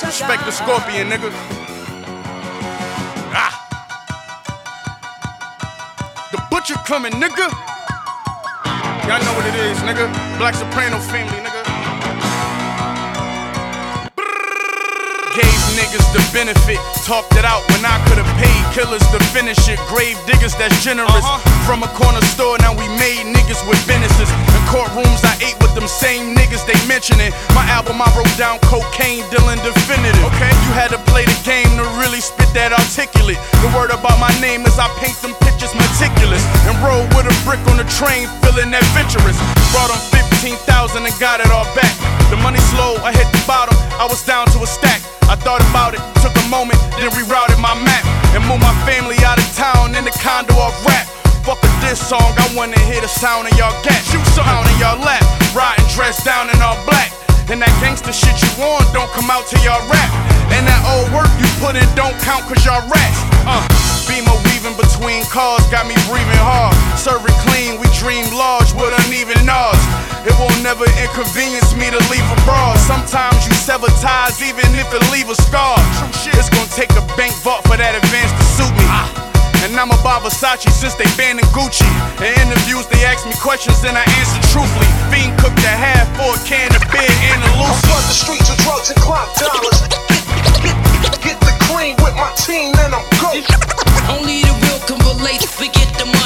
Respect the Scorpion, nigga. Ah. The Butcher coming, nigga. Y'all know what it is, nigga. Black Soprano family, nigga. Gave niggas the benefit, talked it out when I could've paid killers to finish it. Grave diggers that's generous. From a corner store, now we made niggas with businesses. In courtrooms, I ate with them same niggas they mentioning. My album, I wrote down cocaine dealing definitive. Okay, you had to play the game to really spit that articulate. The word about my name is I paint them pictures meticulous and roll with a brick on the train, feeling adventurous. Brought on 15,000 and got it all back. The money slow, I hit the bottom, I was down to a stack. I thought about it, took a moment, then rerouted my map and moved my family out of town in the condo off rap. Fuck a diss song, I wanna hear the sound of y'all gat. Shoot sound in y'all lap, riding dressed down in all black. And that gangster shit you on don't come out till y'all rap. And that old work you put in don't count cause y'all rats. Beamer weaving between cars got me breathing hard. Serving clean, we dream large with uneven odds. It won't never inconvenience me to leave abroad. Sometimes you sever ties even if it leave a scar. It's gonna take a bank vault for that advance to suit me. And I'm about Versace since they banned Gucci. In interviews they ask me questions and I answer truthfully. Fiend cooked a half for a can of beer and a loose. I flood the streets with drugs and clock dollars. Get the cream with my team and I'm good. Only the real can relate. Forget the